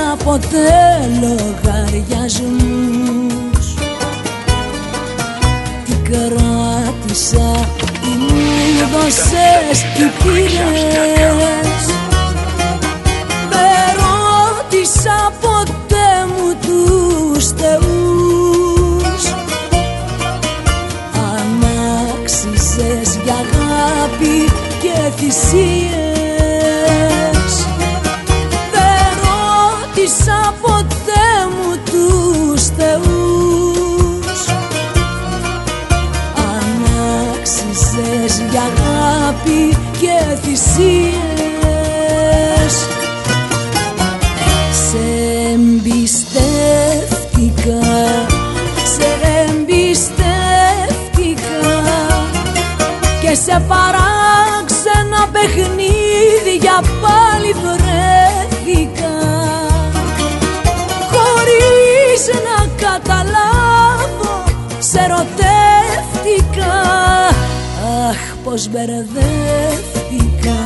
ποτέ λογαριασμούς. Τι κράτησα, τι μου δώσες, τι πήρες. Δεν ρώτησα ποτέ μου τους θεούς αν άξιζες για αγάπη και θυσίες. Δεν ρώτησα ποτέ μου τους θεούς αν άξιζες για αγάπη και θυσίες. Σε εμπιστεύτηκα, σε εμπιστεύτηκα και σε παράξενα παιχνίδια πάλι βρέθηκα. Χωρίς να καταλάβω σε ερωτεύτηκα. Αχ, πως μπερδεύτηκα.